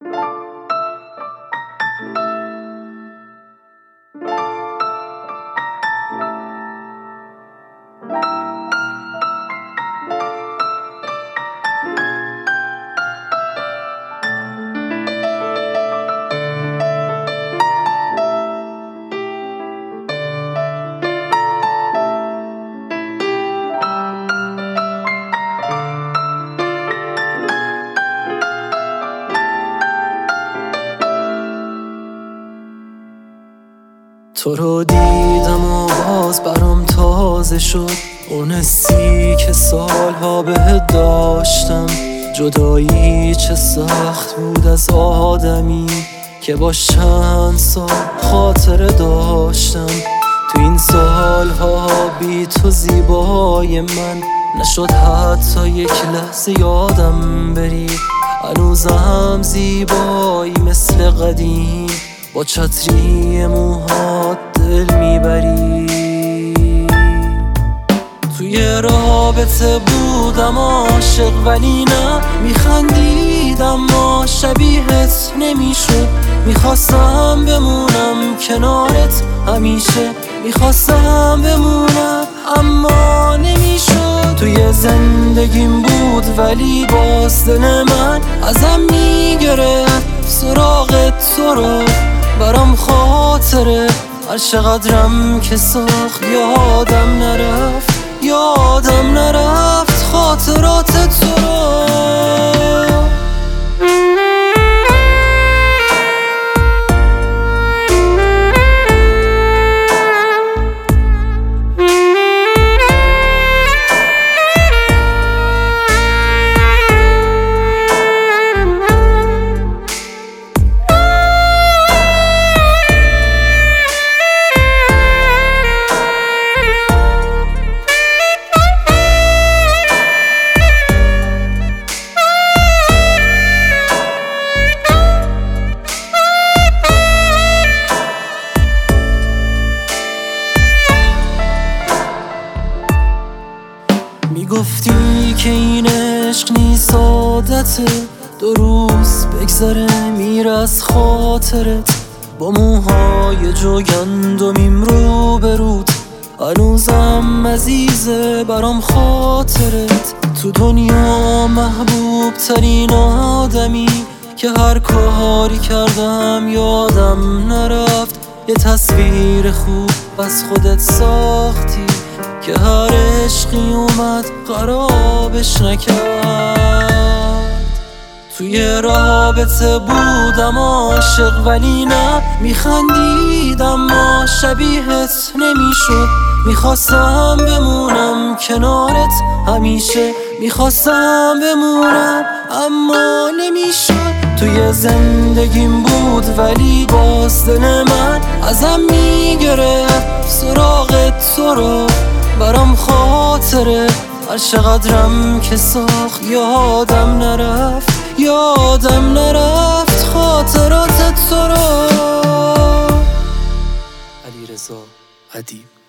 تو رو دیدم و باز برام تازه شد اون حسی که سالها بهت داشتم. جدایی چه سخت بود از آدمی که با چند سال خاطره داشتم. تو این سالها بی تو زیبای من نشد حتی یک لحظه یادم بری. هنوزم زیبایی مثل قدیم، با چتری موهات دل میبری. توی رابطه بودم عاشق ولی نه، میخندیدم ما شبیهت نمیشد. میخواستم بمونم کنارت همیشه، میخواستم بمونم اما نمیشد. توی زندگیم بود ولی باز دل من ازم میگرفت سراغ تو رو. برام خاطره هر چقدرم که ساخت یادم نرفت خاطرات تو رو. میگفتی که این عشق نیست عادته، 2 روز بگذره میره از خاطرت. با موهای جوگندمیم رو به رود، هنوزم عزیزه برام خاطرت. تو دنیا محبوب ترین آدمی که هر کاری کردم یادم نرفت. یه تصویر خوب از خودت ساختی که هر عشقی اومد خرابش نکرد. توی رابطه بودم عاشق ولی نه، میخندیدم ما شبیهت نمیشد. میخواستم بمونم کنارت همیشه، میخواستم بمونم اما نمیشد. توی زندگیم بود ولی باز دل من ازم میگرفت سراغ تو رو. برام خاطره هر چقدرم که ساخت یادم نرفت خاطرات تو رو. علیرضا ادیب.